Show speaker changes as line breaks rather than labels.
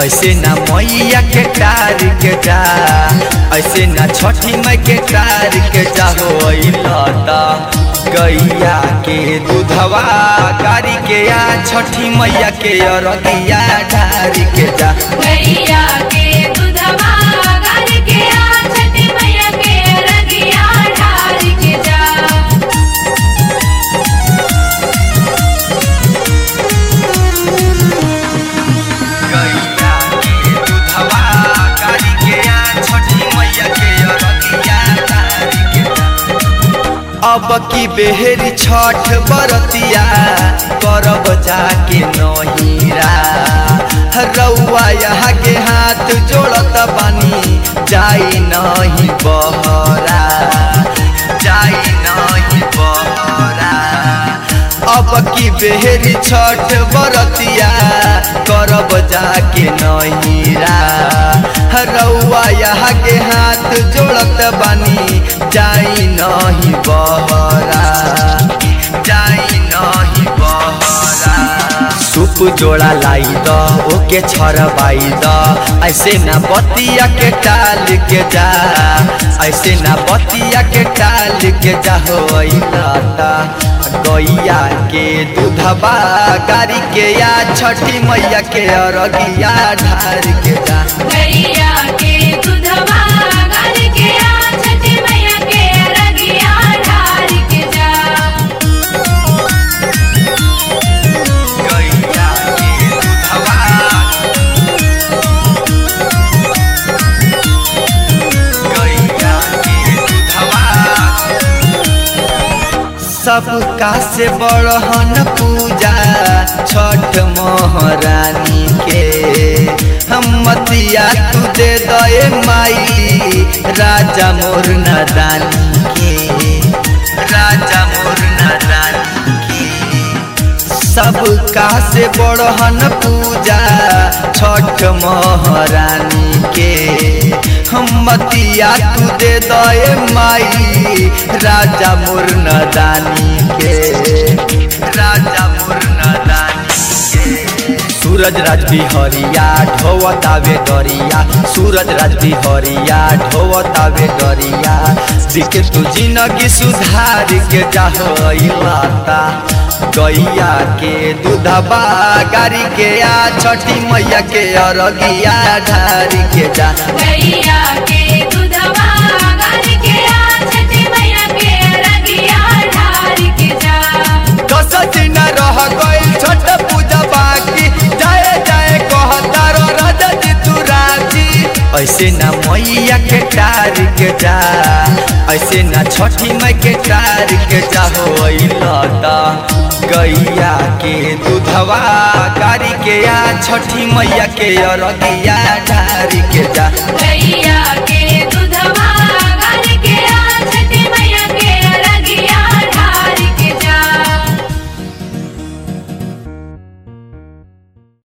ऐसे ना मैया के टार के जा, ऐसे ना छठी माई के टार के जा हो लता गैया के दूधवा गारी के आ छठी मैया के अरगिया ढारी के जा।
गैया के दूधवा गारी के आ छठी मैया के अरगिया ढारी के जा।
अब की बेहरी छठ बरतिया करब जाके नहीरा, रउआ यहाँ के हाथ जोड़त बानी जाई नहीं बहरा, जाई नहीं बहरा। अब की बेहरी छठ बरतिया करब जाके नहीरा, रउआ यहाँ के हाथ जोड़त बानी जाई नहीं बहरा, जाई नहीं बहरा। सूप जोड़ा लाई द ओके छरबाई द, ऐसे ना बतिया के टाल के जा, ऐसे ना बतिया के टाल के जा हो लता गैया के दूधवा गारी के या छठी मैया के अरगिया ढार के जा।
गैया के दूधवा गारी के आ छठी मैया के अरगिया ढारी के जा।
गैया के दूधवा गैया के दूधवा सबका से बड़हन पूजा छठ महारानी के, हम मतिया तू दे दे माई राजा मोर नादानी के, राजा मोर नादानी के। सबका से बड़हन पूजा छठ महारानी के, हम मतिया तू दे दे माई राजा मोर नादानी के, राजा मोर नादानी के। सूरज राज बिहरिया ढोवतावे गरिया, सूरज राज बिहरिया ढोवतावे गरिया, दिखे तू जिंदगी सुधार के जा हो लता गैया के दूधवा गारी के आ छठी मैया के अरगिया ढारी के जा।
गैया के दूधवा गारी के आ छठी मैया के अरगिया ढारी के जा।
10 दिन रह गइल छठ पूजा बाकी, जाए जाए कहता राजा जी तू राजी, ऐसे ना मैया के टार के जा, ऐसे ना छठी माई के टार के जा हो लता गैया के दूधवा गारी के आ छठी मैया के अरगिया ढारी के जा।
गैया